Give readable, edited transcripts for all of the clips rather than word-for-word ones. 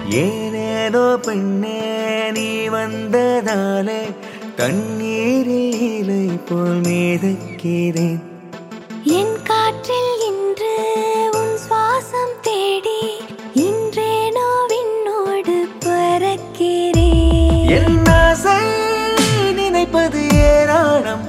ஏனேதோ பெண்ணே நீ வந்ததாலே தண்ணீரில் இலை போல் மிதக்கிறேன். என் காற்றில் இன்று உன் சுவாசம் தேடி இன்றேனோ விண்ணோடு பறக்கிறேன். என் ஆசை நினைப்பது ஏராளம்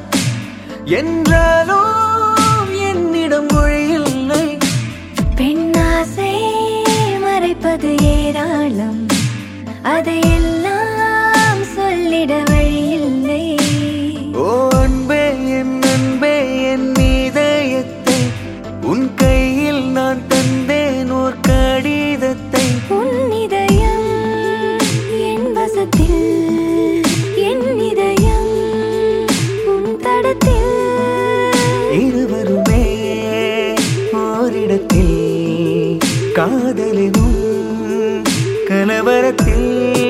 என்றாலும் என்னிடம் மொழி இல்லை. பெண்ணாசை மறைப்பது ஏராளம், அதையெல்லாம் சொல்லிட வழியில்லை. ஓ அன்பே என் அன்பே என் இதயத்தை உன் கையில் நான் தந்தேன் ஓர் கடிதத்தை. உன் இதயம் என் வசத்தில், என் இதயம் உன் தடத்தில். இருவருமே ஓரிடத்தில் காதலினும் கலவரத்தில்.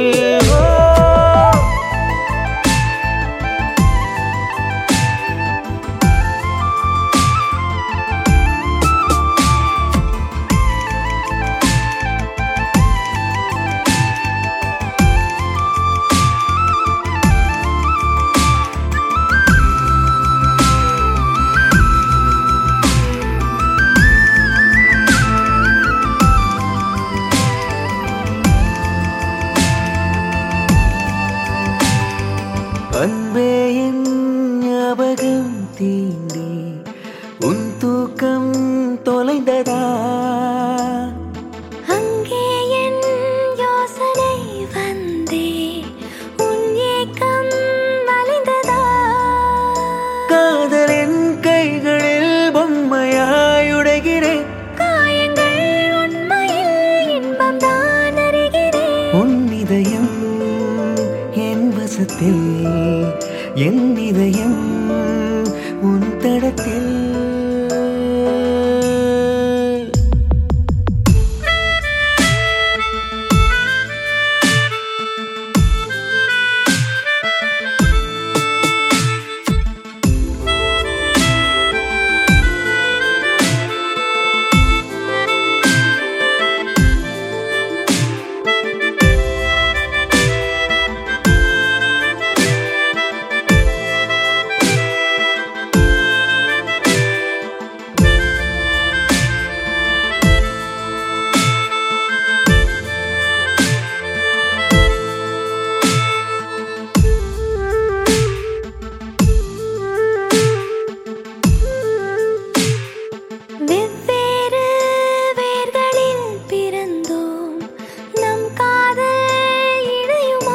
அன்பே என் ஞாபகம் தீண்டி உன் தூக்கம் தொலைந்ததா? அங்கே என் யோசனை வந்தே உன் ஏக்கம் வலிந்ததா? காதலின் கைகளில் பொம்மையாய் உடைகிறேன். காயங்கள் உண்மையில் இன்பம் தான் அறிகிறேன். உன் இதயம் என் வசத்தில், என் இதயம் உன் தடத்தில். வெவ்வேறு வேர்களில் பிறந்தோம், நம் காதல் இணையுமா?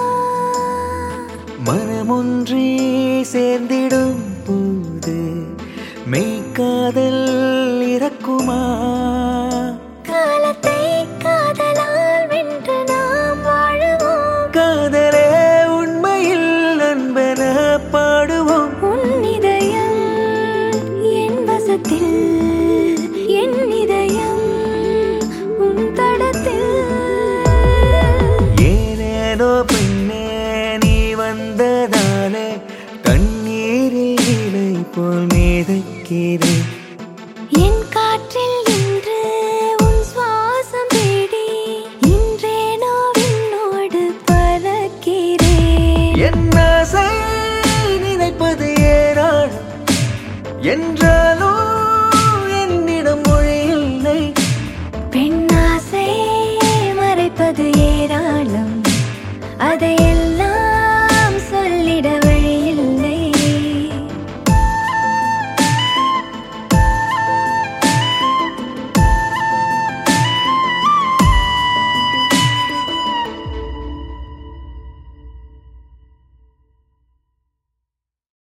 மனமொன்றே சேர்ந்திடும் போது மெய்க்காதல் இறக்குமா? காலத்தை காதலால் வென்று நாம் வாழுவோம். காதலே உண்மையில் நண்பன பாடுவோம். உன் இதயம் என் வசத்தில், என் இதயம் உன் தடத்தில். ஏனேதோ பெண்ணே நீ வந்ததாலே தண்ணீரில் இலை போல் மிதக்கிறேன். என் காற்றில் இன்று உன் சுவாசம் தேடி இன்றேனோ விண்ணோடு பறக்கிறேன். என் ஆசை நினைப்பது ஏராளம் என்றாலும் என்னிடம் மொழி இல்லை. பெண்ணாசை மறைப்பது ஏராளம், அதையெல்லாம்